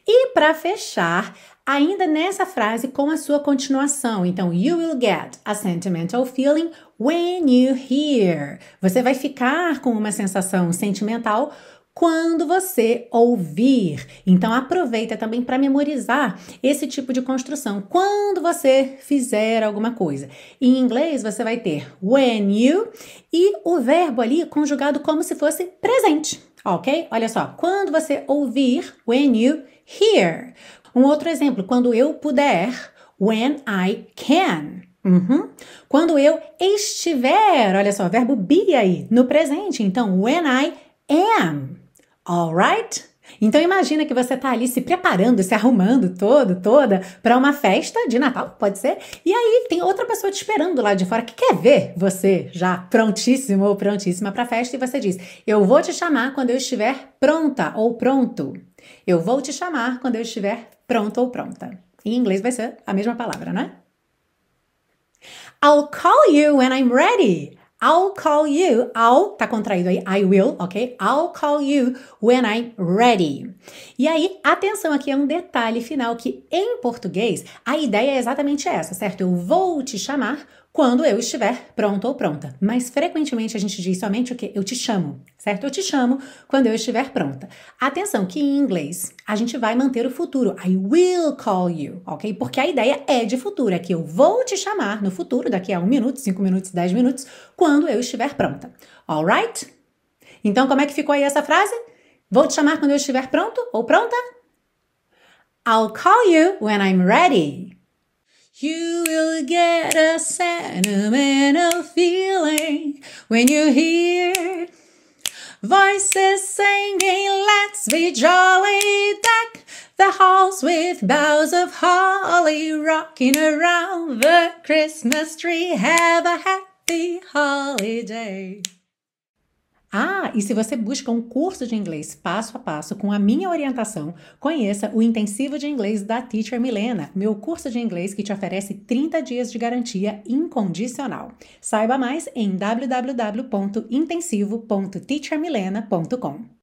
E para fechar, ainda nessa frase com a sua continuação. Então, you will get a sentimental feeling when you hear. Você vai ficar com uma sensação sentimental quando você ouvir. Então, aproveita também para memorizar esse tipo de construção. Quando você fizer alguma coisa. Em inglês, você vai ter when you e o verbo ali conjugado como se fosse presente, ok? Olha só, quando você ouvir, when you hear. Um outro exemplo, quando eu puder, when I can. Quando eu estiver, olha só, verbo be aí, no presente. Então, when I am. Alright? Então imagina que você tá ali se preparando, se arrumando toda para uma festa de Natal, pode ser? E aí tem outra pessoa te esperando lá de fora que quer ver você já prontíssimo ou prontíssima para a festa e você diz: eu vou te chamar quando eu estiver pronta ou pronto. Eu vou te chamar quando eu estiver pronto ou pronta. Em inglês vai ser a mesma palavra, não é? I'll call you when I'm ready. I'll call you. I'll, tá contraído aí, I will, ok? I'll call you when I'm ready. E aí, atenção aqui, é um detalhe final que em português a ideia é exatamente essa, certo? Eu vou te chamar quando eu estiver pronto ou pronta. Mas frequentemente a gente diz somente o que? Eu te chamo, certo? Eu te chamo quando eu estiver pronta. Atenção que em inglês a gente vai manter o futuro. I will call you, ok? Porque a ideia é de futuro, é que eu vou te chamar no futuro, daqui a 1 minuto, 5 minutos, 10 minutos, quando eu estiver pronta. Alright? Então como é que ficou aí essa frase? Vou te chamar quando eu estiver pronto ou pronta? I'll call you when I'm ready. You will get a sentimental feeling when you hear voices singing, let's be jolly, deck the halls with boughs of holly, rocking around the Christmas tree, have a happy holiday. Ah, e se você busca um curso de inglês passo a passo com a minha orientação, conheça o Intensivo de Inglês da Teacher Milena, meu curso de inglês que te oferece 30 dias de garantia incondicional. Saiba mais em www.intensivo.teachermilena.com.